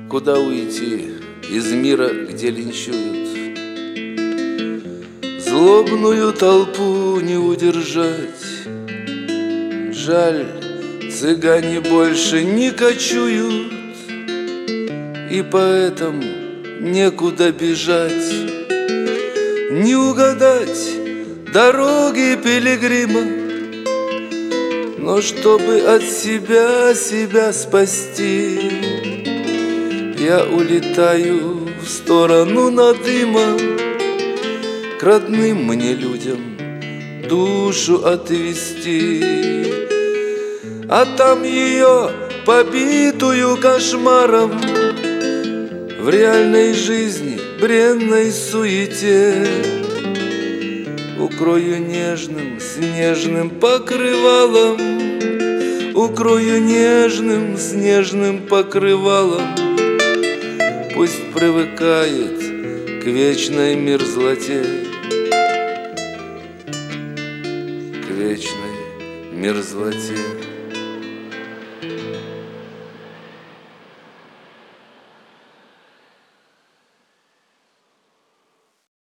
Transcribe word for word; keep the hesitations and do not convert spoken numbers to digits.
Куда уйти из мира, где линчуют? Злобную толпу не удержать. Жаль, цыгане больше не кочуют, и поэтому некуда бежать. Не угадать дороги пилигрима, но чтобы от себя себя спасти, я улетаю в сторону надыма, к родным мне людям душу отвести. А там ее, побитую кошмаром, в реальной жизни, бренной суете, укрою нежным, снежным покрывалом, укрою нежным, снежным покрывалом. Пусть привыкает к вечной мерзлоте, к вечной мерзлоте.